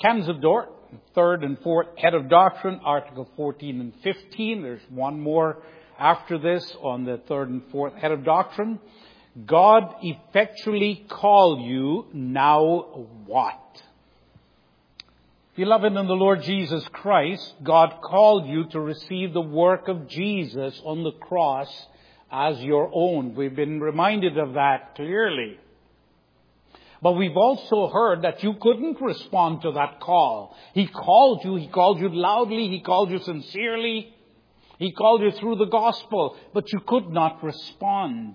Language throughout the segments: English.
Canons of Dort, third and fourth head of doctrine, Article 14 and 15. There's one more after this on the third and fourth head of doctrine. God effectually called you, now what? Beloved in the Lord Jesus Christ, God called you to receive the work of Jesus on the cross as your own. We've been reminded of that clearly. But we've also heard that you couldn't respond to that call. He called you loudly, He called you sincerely, He called you through the gospel, but you could not respond.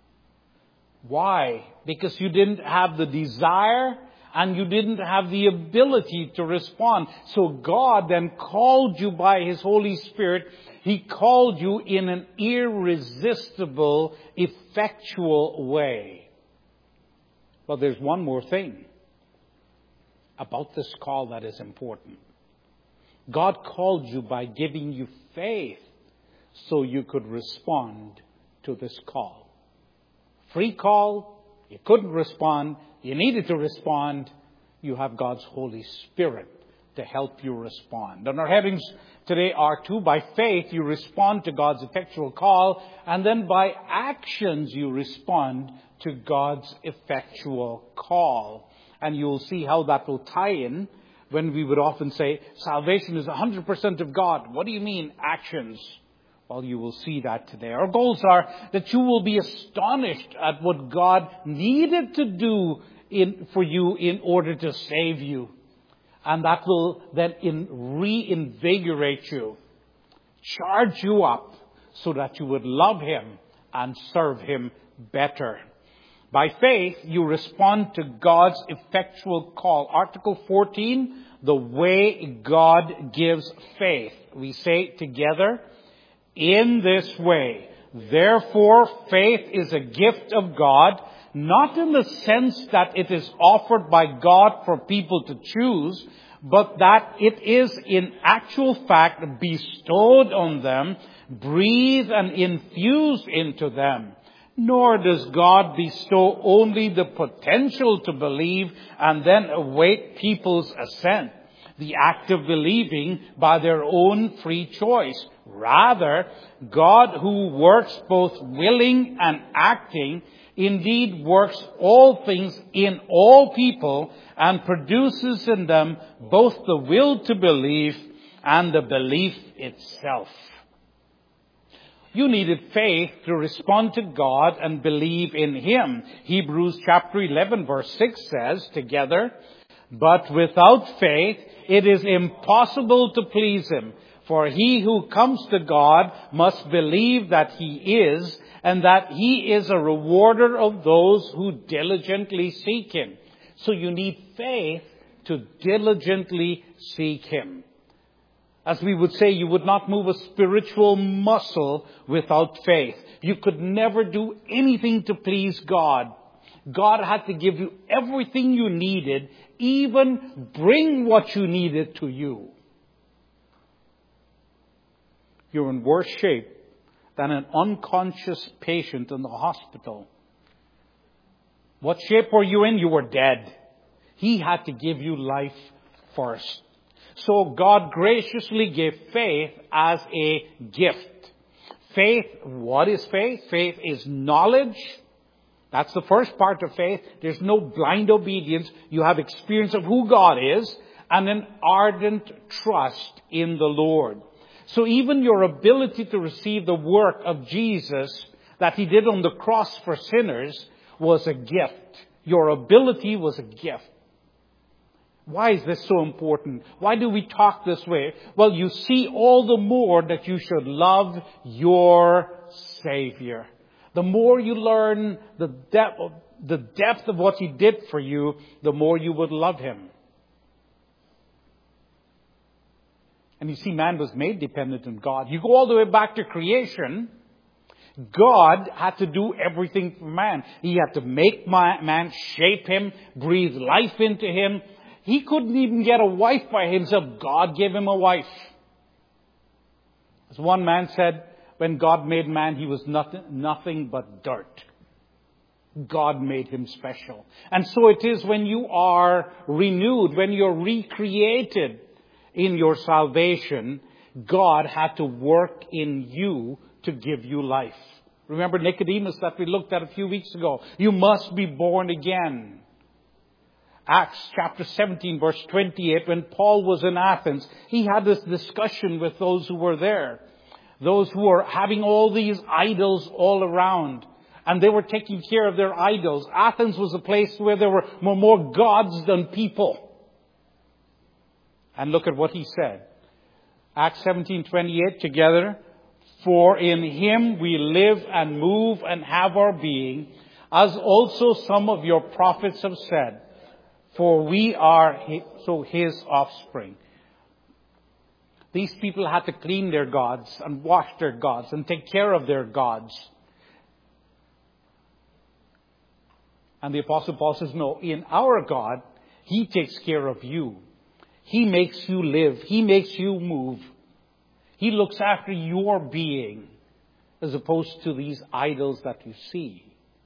Why? Because you didn't have the desire and you didn't have the ability to respond. So God then called you by His Holy Spirit. He called you in an irresistible, effectual way. But there's one more thing about this call that is important. God called you by giving you faith so you could respond to this call. Free call, you couldn't respond, you needed to respond, you have God's Holy Spirit to help you respond. And our headings today are two. By faith, you respond to God's effectual call, and then by actions, you respond to God's effectual call. And you'll see how that will tie in when we would often say, salvation is 100% of God. What do you mean, actions? Well, you will see that today. Our goals are that you will be astonished at what God needed to do for you in order to save you. And that will then reinvigorate you, charge you up so that you would love Him and serve Him better. By faith, you respond to God's effectual call. Article 14, the way God gives faith. We say together, in this way. Therefore, faith is a gift of God, not in the sense that it is offered by God for people to choose, but that it is in actual fact bestowed on them, breathed and infused into them. Nor does God bestow only the potential to believe and then await people's assent, the act of believing by their own free choice. Rather, God, who works both willing and acting, indeed works all things in all people and produces in them both the will to believe and the belief itself. You needed faith to respond to God and believe in Him. Hebrews chapter 11 verse 6 says together, but without faith it is impossible to please Him. For he who comes to God must believe that He is, and that He is a rewarder of those who diligently seek Him. So you need faith to diligently seek Him. As we would say, you would not move a spiritual muscle without faith. You could never do anything to please God. God had to give you everything you needed, even bring what you needed to you. You're in worse shape than an unconscious patient in the hospital. What shape were you in? You were dead. He had to give you life first. So God graciously gave faith as a gift. Faith, what is faith? Faith is knowledge. That's the first part of faith. There's no blind obedience. You have experience of who God is and an ardent trust in the Lord. So even your ability to receive the work of Jesus that He did on the cross for sinners was a gift. Your ability was a gift. Why is this so important? Why do we talk this way? Well, you see all the more that you should love your Savior. The more you learn the depth of what He did for you, the more you would love Him. And you see, man was made dependent on God. You go all the way back to creation. God had to do everything for man. He had to make man, shape him, breathe life into him. He couldn't even get a wife by himself. God gave him a wife. As one man said, when God made man, he was nothing but dirt. God made him special. And so it is when you are renewed, when you're recreated in your salvation, God had to work in you to give you life. Remember Nicodemus that we looked at a few weeks ago? You must be born again. Acts chapter 17 verse 28, when Paul was in Athens, he had this discussion with those who were there. Those who were having all these idols all around. And they were taking care of their idols. Athens was a place where there were more gods than people. And look at what he said. Acts 17:28 together. For in him we live and move and have our being, as also some of your prophets have said. For we are his offspring. These people had to clean their gods and wash their gods and take care of their gods. And the Apostle Paul says, no, in our God, he takes care of you. He makes you live. He makes you move. He looks after your being as opposed to these idols that you see.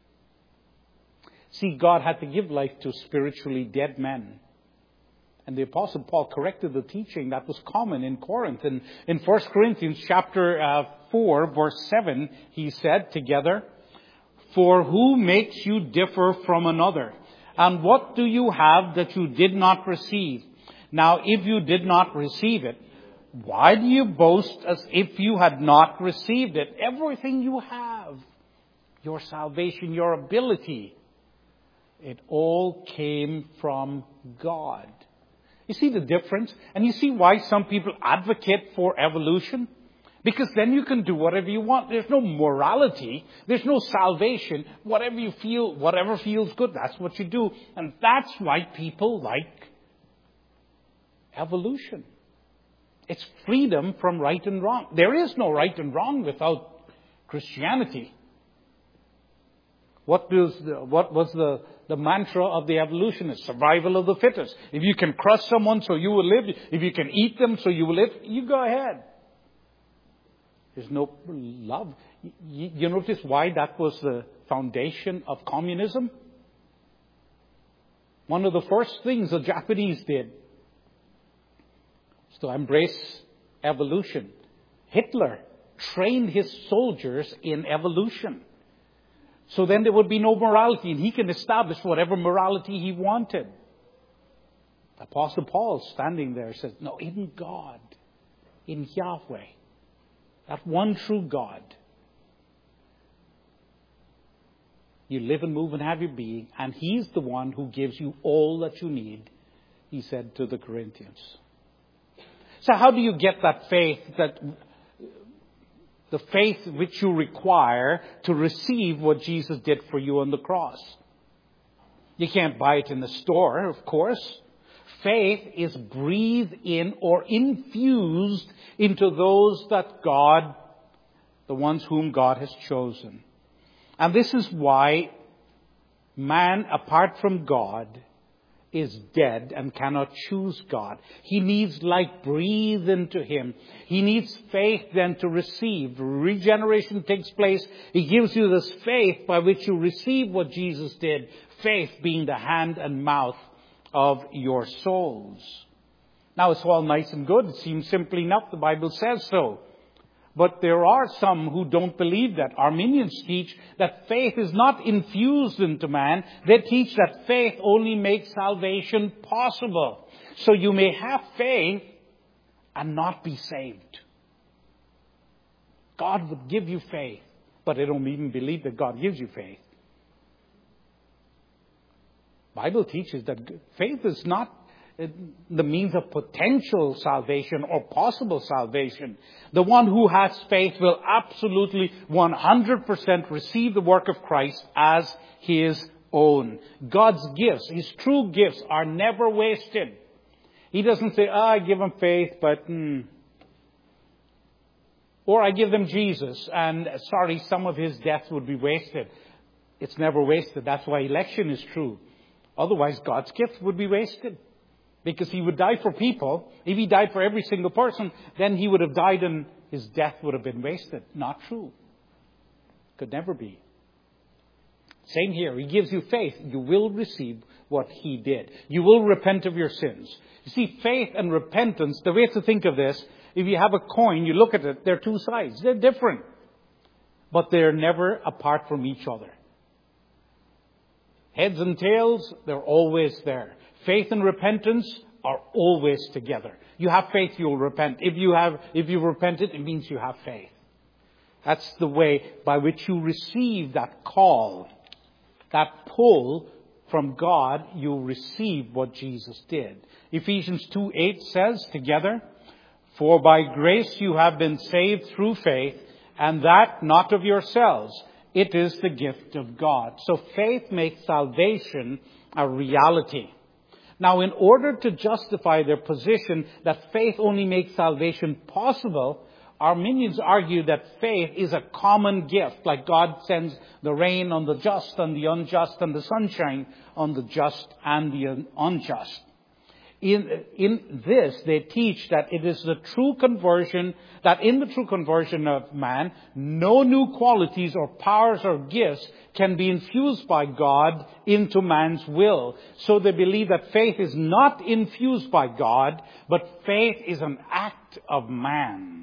See, God had to give life to spiritually dead men. And the Apostle Paul corrected the teaching that was common in Corinth. And in 1 Corinthians chapter 4, verse 7, he said together, for who makes you differ from another? And what do you have that you did not receive? Now, if you did not receive it, why do you boast as if you had not received it? Everything you have, your salvation, your ability, it all came from God. You see the difference? And you see why some people advocate for evolution? Because then you can do whatever you want. There's no morality. There's no salvation. Whatever you feel, whatever feels good, that's what you do. And that's why people like evolution. It's freedom from right and wrong. There is no right and wrong without Christianity. What was the mantra of the evolutionists? Survival of the fittest. If you can crush someone so you will live, if you can eat them so you will live, you go ahead. There's no love. You notice why that was the foundation of communism? One of the first things the Japanese did was to embrace evolution. Hitler trained his soldiers in evolution. So then there would be no morality, and he can establish whatever morality he wanted. Apostle Paul standing there says, no, in God, in Yahweh, that one true God, you live and move and have your being, and he's the one who gives you all that you need, he said to the Corinthians. So how do you get that faith, the faith which you require to receive what Jesus did for you on the cross? You can't buy it in the store, of course. Faith is breathed in or infused into those that God, the ones whom God has chosen. And this is why man, apart from God, is dead and cannot choose God. He needs life breathed into him. He needs faith then to receive. Regeneration takes place. He gives you this faith by which you receive what Jesus did. Faith being the hand and mouth of your souls. Now it's all nice and good. It seems simple enough. The Bible says so. But there are some who don't believe that. Arminians teach that faith is not infused into man. They teach that faith only makes salvation possible. So you may have faith and not be saved. God would give you faith, but they don't even believe that God gives you faith. The Bible teaches that faith is not the means of potential salvation or possible salvation. The one who has faith will absolutely 100% receive the work of Christ as his own. God's gifts, his true gifts, are never wasted. He doesn't say, I give them faith, but... Or I give them Jesus, and sorry, some of his death would be wasted. It's never wasted. That's why election is true. Otherwise, God's gift would be wasted. Because he would die for people. If he died for every single person, then he would have died and his death would have been wasted. Not true. Could never be. Same here. He gives you faith. You will receive what He did. You will repent of your sins. You see, faith and repentance, the way to think of this, if you have a coin, you look at it, there are two sides. They're different. But they're never apart from each other. Heads and tails, they're always there. Faith and repentance are always together. You have faith, you'll repent. If you repented, it means you have faith. That's the way by which you receive that call, that pull from God. You'll receive what Jesus did. Ephesians 2:8 says together, "For by grace you have been saved through faith, and that not of yourselves. It is the gift of God." So faith makes salvation a reality. Now, in order to justify their position that faith only makes salvation possible, Arminians argue that faith is a common gift, like God sends the rain on the just and the unjust and the sunshine on the just and the unjust. In this, they teach that it is the true conversion, that in the true conversion of man, no new qualities or powers or gifts can be infused by God into man's will. So they believe that faith is not infused by God, but faith is an act of man.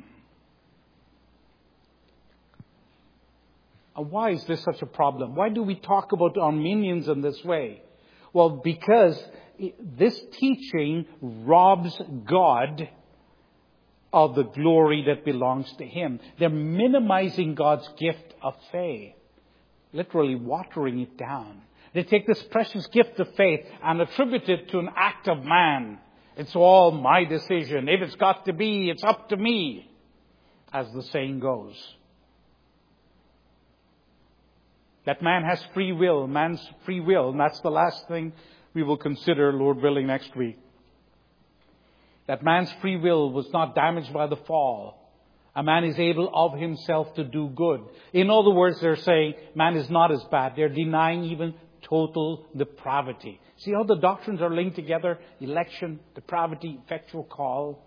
Why is this such a problem? Why do we talk about Arminians in this way? Well, because this teaching robs God of the glory that belongs to Him. They're minimizing God's gift of faith, literally watering it down. They take this precious gift of faith and attribute it to an act of man. It's all my decision. If it's got to be, it's up to me, as the saying goes. That man has free will, man's free will, and that's the last thing we will consider, Lord willing, next week. That man's free will was not damaged by the fall. A man is able of himself to do good. In other words, they're saying man is not as bad. They're denying even total depravity. See how the doctrines are linked together? Election, depravity, effectual call.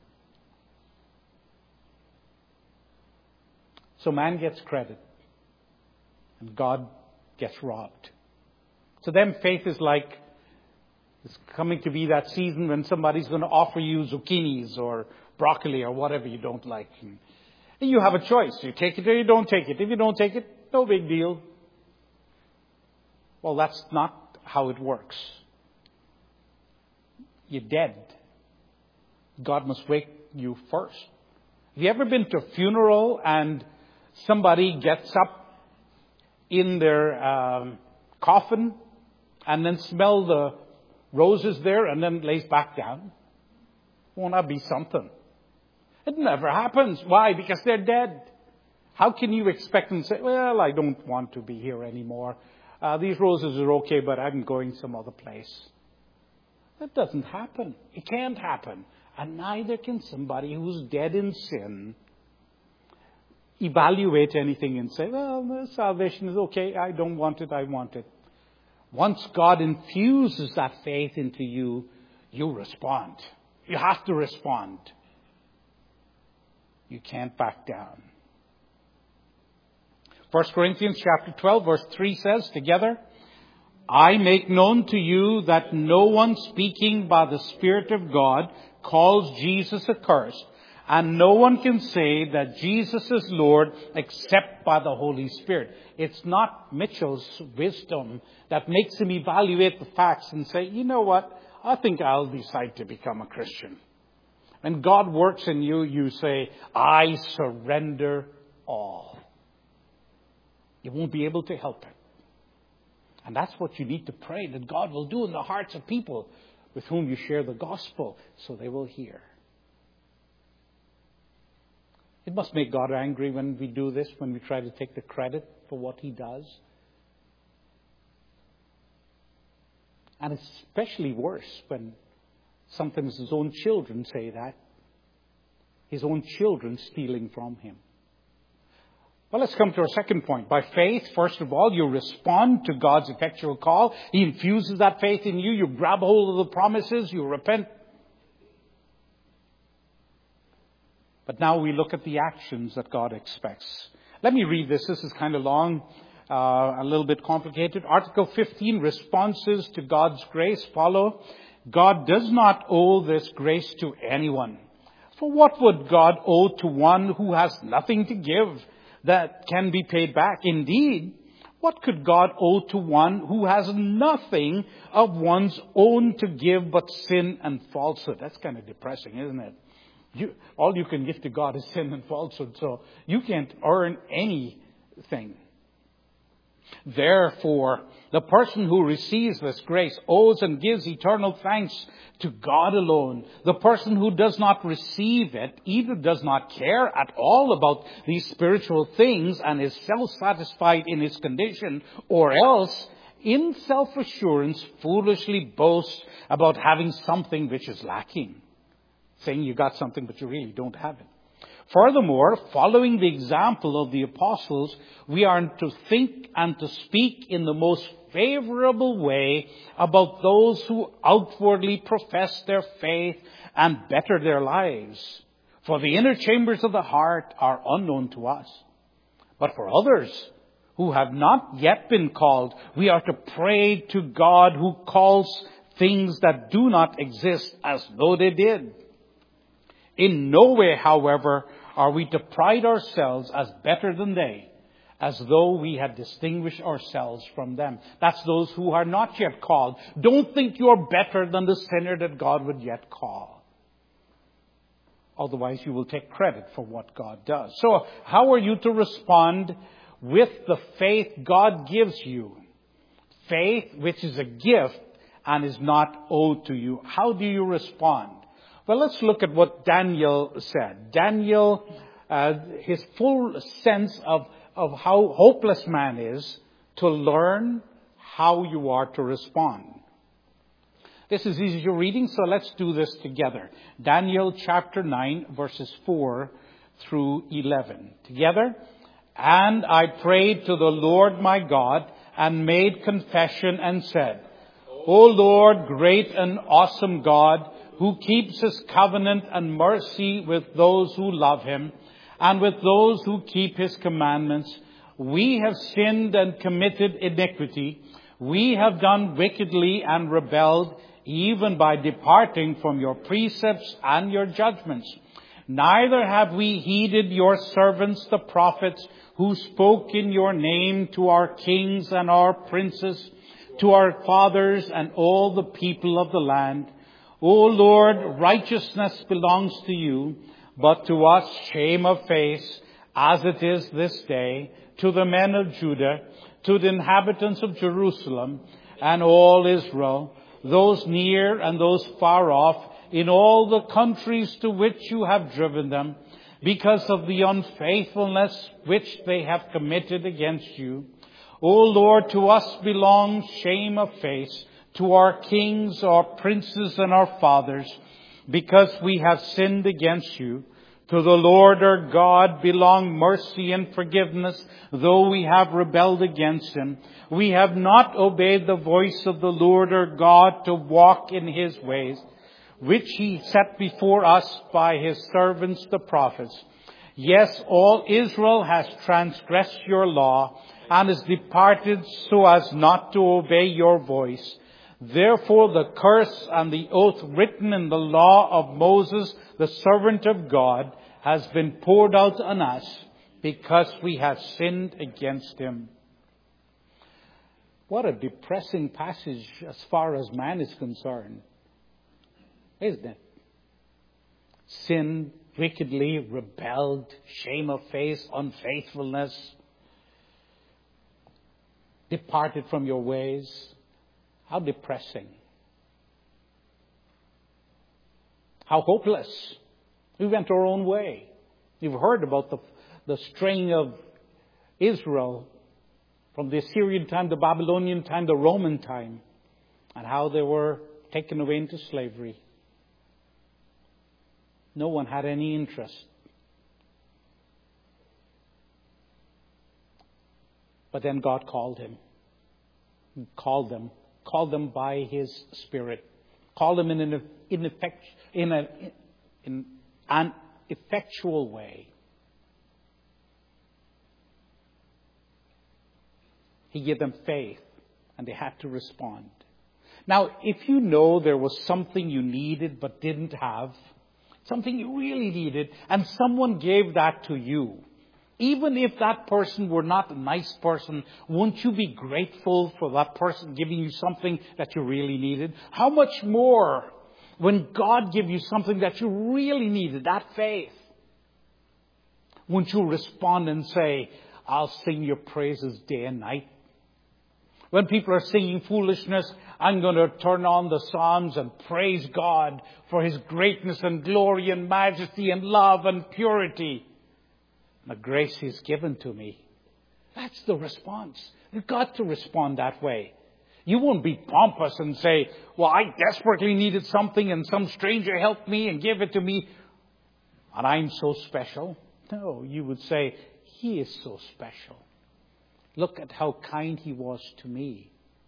So man gets credit. And God gets robbed. To them, faith is like it's coming to be that season when somebody's going to offer you zucchinis or broccoli or whatever you don't like. And you have a choice. You take it or you don't take it. If you don't take it, no big deal. Well, that's not how it works. You're dead. God must wake you first. Have you ever been to a funeral and somebody gets up in their coffin and then smell the roses there and then lays back down? Won't that be something? It never happens. Why? Because they're dead. How can you expect them to say, well, I don't want to be here anymore. These roses are okay, but I'm going some other place. That doesn't happen. It can't happen. And neither can somebody who's dead in sin evaluate anything and say, well, salvation is okay. I don't want it. I want it. Once God infuses that faith into you, you respond. You have to respond. You can't back down. 1 Corinthians chapter 12 verse 3 says together, "I make known to you that no one speaking by the Spirit of God calls Jesus accursed, and no one can say that Jesus is Lord except by the Holy Spirit." It's not Mitchell's wisdom that makes him evaluate the facts and say, you know what, I think I'll decide to become a Christian. When God works in you, you say, I surrender all. You won't be able to help it. And that's what you need to pray that God will do in the hearts of people with whom you share the gospel, so they will hear. It must make God angry when we do this, when we try to take the credit for what He does. And it's especially worse when sometimes His own children say that. His own children stealing from Him. Well, let's come to our second point. By faith, first of all, you respond to God's effectual call. He infuses that faith in you. You grab hold of the promises. You repent. But now we look at the actions that God expects. Let me read this. This is kind of long. a little bit complicated. Article 15, responses to God's grace follow. God does not owe this grace to anyone. For what would God owe to one who has nothing to give that can be paid back? Indeed, what could God owe to one who has nothing of one's own to give but sin and falsehood? That's kind of depressing, isn't it? All you can give to God is sin and falsehood, so you can't earn anything. Therefore, the person who receives this grace owes and gives eternal thanks to God alone. The person who does not receive it either does not care at all about these spiritual things and is self-satisfied in his condition, or else, in self-assurance, foolishly boasts about having something which is lacking, saying you got something but you really don't have it. Furthermore, following the example of the apostles, we are to think and to speak in the most favorable way about those who outwardly profess their faith and better their lives. For the inner chambers of the heart are unknown to us. But for others who have not yet been called, we are to pray to God who calls things that do not exist as though they did. In no way, however, are we to pride ourselves as better than they, as though we had distinguished ourselves from them. That's those who are not yet called. Don't think you're better than the sinner that God would yet call. Otherwise, you will take credit for what God does. So, how are you to respond with the faith God gives you? Faith which is a gift and is not owed to you. How do you respond? Well, let's look at what Daniel said. Daniel, his full sense of how hopeless man is, to learn how you are to respond. This is easy reading, so let's do this together. Daniel chapter 9, verses 4 through 11. Together. And I prayed to the Lord my God and made confession and said, O Lord, great and awesome God, who keeps his covenant and mercy with those who love him and with those who keep his commandments. We have sinned and committed iniquity. We have done wickedly and rebelled, even by departing from your precepts and your judgments. Neither have we heeded your servants, the prophets, who spoke in your name to our kings and our princes, to our fathers and all the people of the land. O Lord, righteousness belongs to you, but to us shame of face, as it is this day, to the men of Judah, to the inhabitants of Jerusalem, and all Israel, those near and those far off, in all the countries to which you have driven them, because of the unfaithfulness which they have committed against you. O Lord, to us belongs shame of face, to our kings, our princes, and our fathers, because we have sinned against you. To the Lord our God belong mercy and forgiveness, though we have rebelled against him. We have not obeyed the voice of the Lord our God to walk in his ways, which he set before us by his servants the prophets. Yes, all Israel has transgressed your law and has departed so as not to obey your voice. Therefore, the curse and the oath written in the law of Moses, the servant of God, has been poured out on us because we have sinned against him. What a depressing passage as far as man is concerned, isn't it? Sinned wickedly, rebelled, shame of face, unfaithfulness, departed from your ways. How depressing. How hopeless. We went our own way. You've heard about the straying of Israel from the Assyrian time, the Babylonian time, the Roman time, and how they were taken away into slavery. No one had any interest. But then God called him. He called them. Called them by his Spirit. Called them in an effectual way. He gave them faith, and they had to respond. Now, if you know there was something you needed but didn't have, something you really needed, and someone gave that to you, even if that person were not a nice person, won't you be grateful for that person giving you something that you really needed? How much more when God gives you something that you really needed, that faith? Won't you respond and say, I'll sing your praises day and night? When people are singing foolishness, I'm going to turn on the Psalms and praise God for His greatness and glory and majesty and love and purity. The grace He's given to me. That's the response. You've got to respond that way. You won't be pompous and say, well, I desperately needed something and some stranger helped me and gave it to me, and I'm so special. No, you would say, He is so special. Look at how kind He was to me.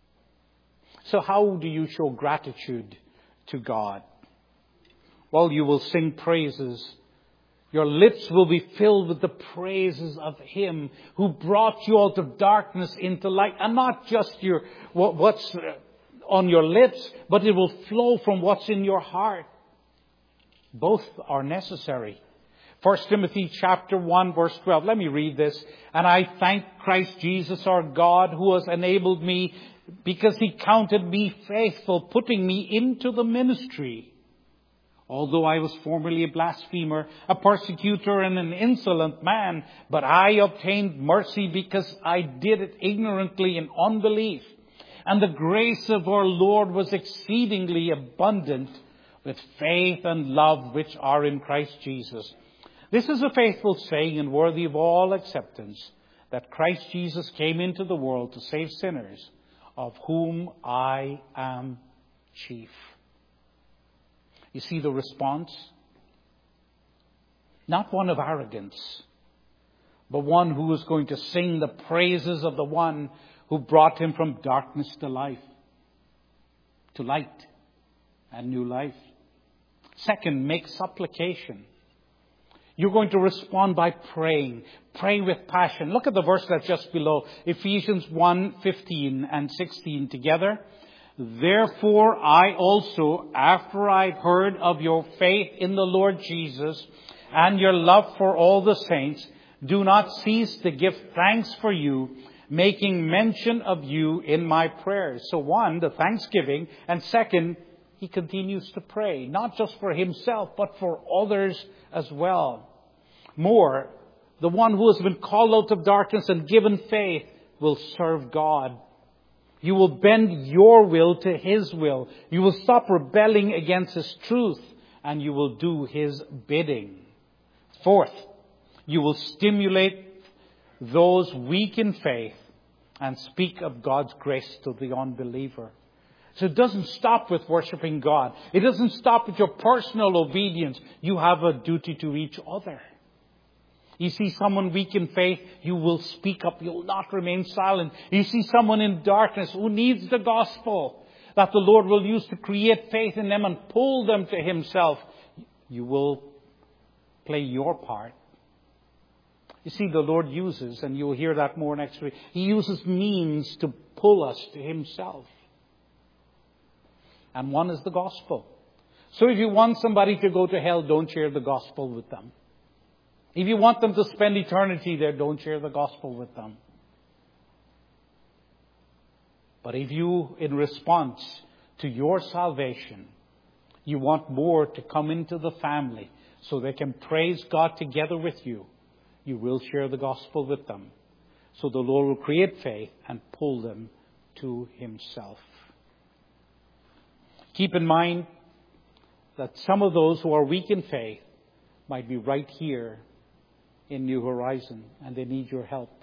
So how do you show gratitude to God? Well, you will sing praises. Your lips will be filled with the praises of Him who brought you out of darkness into light. And not just what's on your lips, but it will flow from what's in your heart. Both are necessary. 1 Timothy chapter 1 verse 12. Let me read this. And I thank Christ Jesus our God who has enabled me because He counted me faithful, putting me into the ministry. Although I was formerly a blasphemer, a persecutor and an insolent man, but I obtained mercy because I did it ignorantly in unbelief. And the grace of our Lord was exceedingly abundant with faith and love which are in Christ Jesus. This is a faithful saying and worthy of all acceptance, that Christ Jesus came into the world to save sinners, of whom I am chief. You see the response? Not one of arrogance, but one who is going to sing the praises of the one who brought him from darkness to life, to light and new life. Second, make supplication. You're going to respond by praying. Pray with passion. Look at the verse that's just below. Ephesians 1:15 and 16 together. Therefore I also, after I heard of your faith in the Lord Jesus and your love for all the saints, do not cease to give thanks for you, making mention of you in my prayers. So one, the thanksgiving, and second, he continues to pray, not just for himself, but for others as well. More, the one who has been called out of darkness and given faith will serve God. You will bend your will to His will. You will stop rebelling against His truth, and you will do His bidding. Fourth, you will stimulate those weak in faith and speak of God's grace to the unbeliever. So it doesn't stop with worshiping God. It doesn't stop with your personal obedience. You have a duty to each other. You see someone weak in faith, you will speak up. You will not remain silent. You see someone in darkness who needs the gospel that the Lord will use to create faith in them and pull them to Himself. You will play your part. You see, the Lord uses, and you will hear that more next week, He uses means to pull us to Himself. And one is the gospel. So if you want somebody to go to hell, don't share the gospel with them. If you want them to spend eternity there, don't share the gospel with them. But if you, in response to your salvation, you want more to come into the family so they can praise God together with you, you will share the gospel with them. So the Lord will create faith and pull them to Himself. Keep in mind that some of those who are weak in faith might be right here in New Horizon, and they need your help.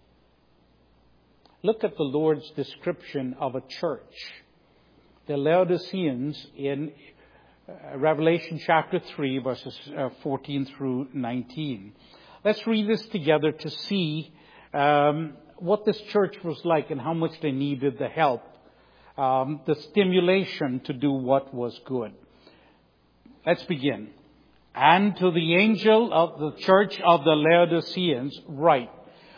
Look at the Lord's description of a church. The Laodiceans in Revelation chapter 3, verses 14 through 19. Let's read this together to see what this church was like and how much they needed the help, the stimulation to do what was good. Let's begin. And to the angel of the church of the Laodiceans write,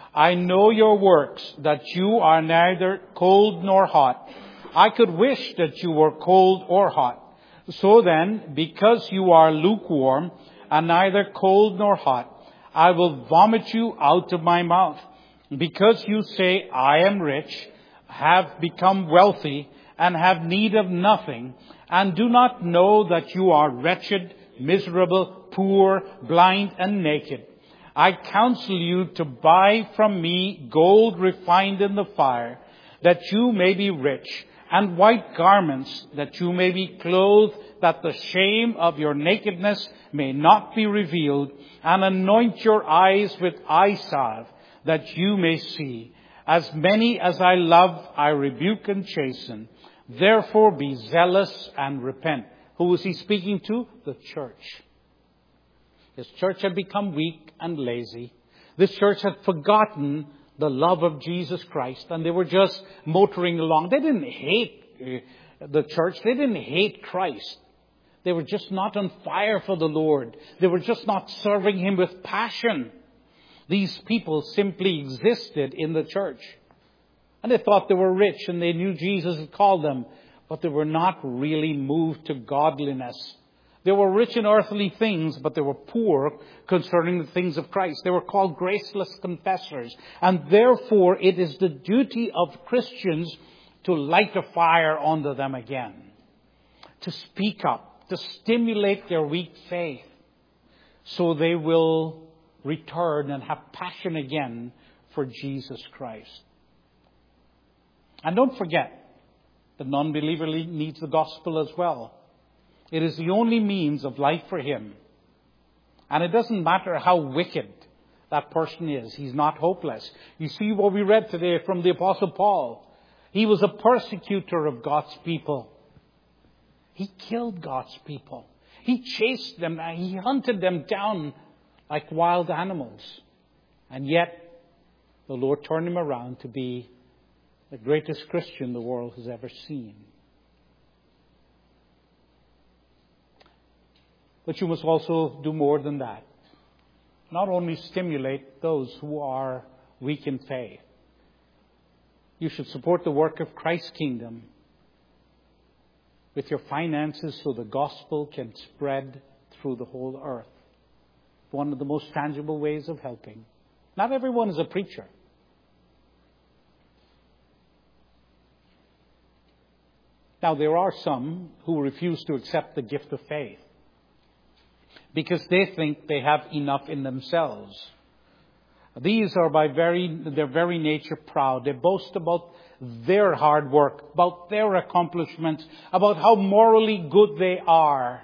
I know your works, that you are neither cold nor hot. I could wish that you were cold or hot. So then, because you are lukewarm and neither cold nor hot, I will vomit you out of my mouth. Because you say, I am rich, have become wealthy, and have need of nothing, and do not know that you are wretched, miserable, poor, blind, and naked. I counsel you to buy from me gold refined in the fire, that you may be rich, and white garments, that you may be clothed, that the shame of your nakedness may not be revealed, and anoint your eyes with eye salve, that you may see. As many as I love, I rebuke and chasten. Therefore be zealous and repent. Who was he speaking to? The church. His church had become weak and lazy. This church had forgotten the love of Jesus Christ, and they were just motoring along. They didn't hate the church. They didn't hate Christ. They were just not on fire for the Lord. They were just not serving Him with passion. These people simply existed in the church. And they thought they were rich, and they knew Jesus had called them, but they were not really moved to godliness. They were rich in earthly things, but they were poor concerning the things of Christ. They were called graceless confessors. And therefore, it is the duty of Christians to light a fire under them again. To speak up, to stimulate their weak faith, so they will return and have passion again for Jesus Christ. And don't forget, the non-believer needs the gospel as well. It is the only means of life for him. And it doesn't matter how wicked that person is. He's not hopeless. You see what we read today from the Apostle Paul. He was a persecutor of God's people. He killed God's people. He chased them. He hunted them down like wild animals. And yet, the Lord turned him around to be the greatest Christian the world has ever seen. But you must also do more than that. Not only stimulate those who are weak in faith. You should support the work of Christ's kingdom with your finances so the gospel can spread through the whole earth. One of the most tangible ways of helping. Not everyone is a preacher. Now, there are some who refuse to accept the gift of faith because they think they have enough in themselves. These are by their very nature proud. They boast about their hard work, about their accomplishments, about how morally good they are.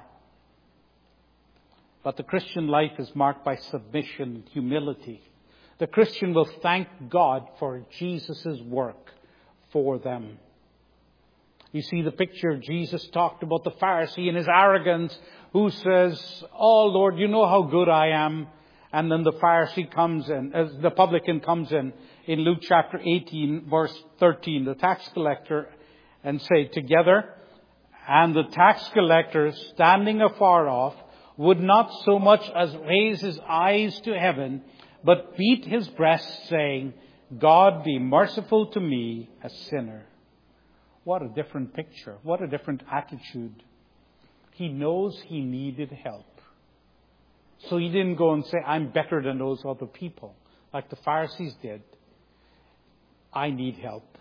But the Christian life is marked by submission and humility. The Christian will thank God for Jesus' work for them. You see the picture Jesus talked about the Pharisee and his arrogance who says, "Oh Lord, you know how good I am." And then the Pharisee comes in, as the publican comes in Luke chapter 18, verse 13, the tax collector, and say, "Together, and the tax collector, standing afar off, would not so much as raise his eyes to heaven, but beat his breast, saying, God be merciful to me, a sinner." What a different picture. What a different attitude. He knows he needed help. So he didn't go and say, "I'm better than those other people," like the Pharisees did. I need help.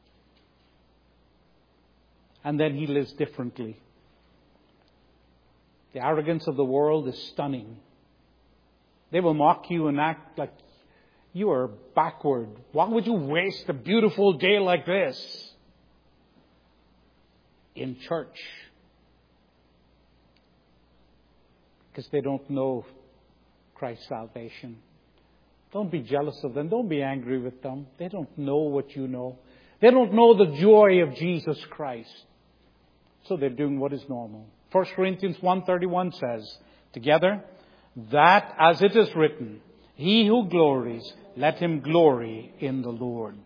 And then he lives differently. The arrogance of the world is stunning. They will mock you and act like you are backward. Why would you waste a beautiful day like this in church? Because they don't know Christ's salvation. Don't be jealous of them. Don't be angry with them. They don't know what you know. They don't know the joy of Jesus Christ. So they're doing what is normal. 1 Corinthians 1:31 says, together, that as it is written, he who glories, let him glory in the Lord.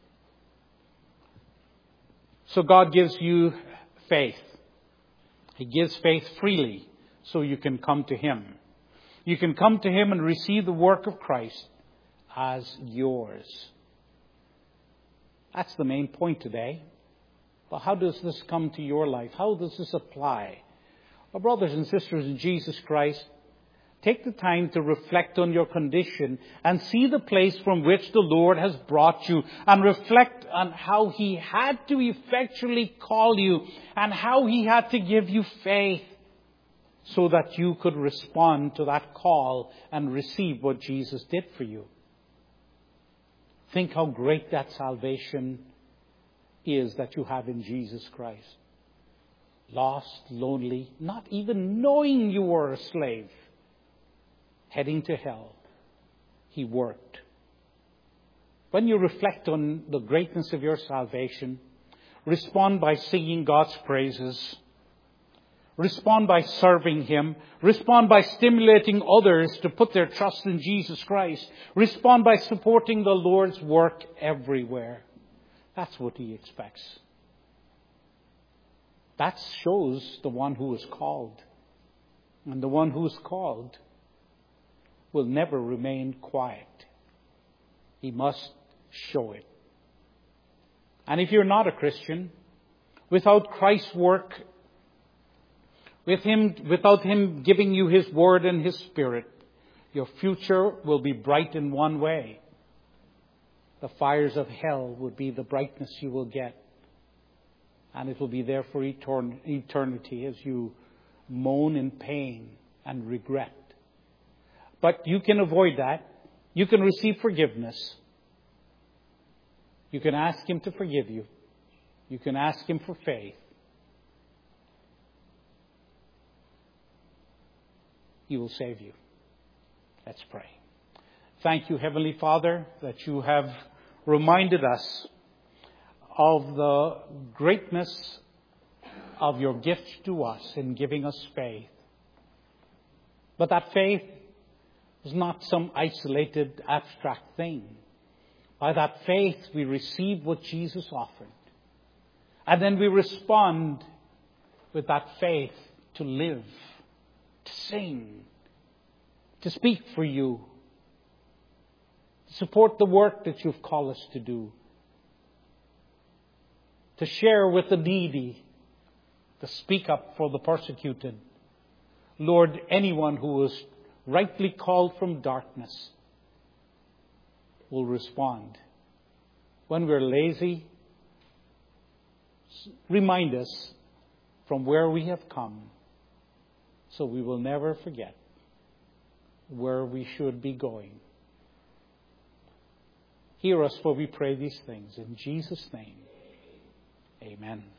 So God gives you faith. He gives faith freely so you can come to Him. You can come to Him and receive the work of Christ as yours. That's the main point today. But how does this come to your life? How does this apply? Well, brothers and sisters in Jesus Christ, take the time to reflect on your condition and see the place from which the Lord has brought you, and reflect on how He had to effectually call you and how He had to give you faith so that you could respond to that call and receive what Jesus did for you. Think how great that salvation is that you have in Jesus Christ. Lost, lonely, not even knowing you were a slave, heading to hell, He worked. When you reflect on the greatness of your salvation, respond by singing God's praises. Respond by serving Him. Respond by stimulating others to put their trust in Jesus Christ. Respond by supporting the Lord's work everywhere. That's what He expects. That shows the one who is called. And the one who is called will never remain quiet. He must show it. And if you're not a Christian, without Christ's work, without Him giving you His Word and His Spirit, your future will be bright in one way. The fires of hell would be the brightness you will get. And it will be there for eternity as you moan in pain and regret. But you can avoid that. You can receive forgiveness. You can ask Him to forgive you. You can ask Him for faith. He will save you. Let's pray. Thank you, Heavenly Father, that you have reminded us of the greatness of your gift to us in giving us faith. But that faith is not some isolated, abstract thing. By that faith, we receive what Jesus offered. And then we respond with that faith to live, to sing, to speak for you, to support the work that you've called us to do, to share with the needy, to speak up for the persecuted. Lord, anyone who is rightly called from darkness will respond. When we're lazy, remind us from where we have come, so we will never forget where we should be going. Hear us for we pray these things in Jesus' name. Amen.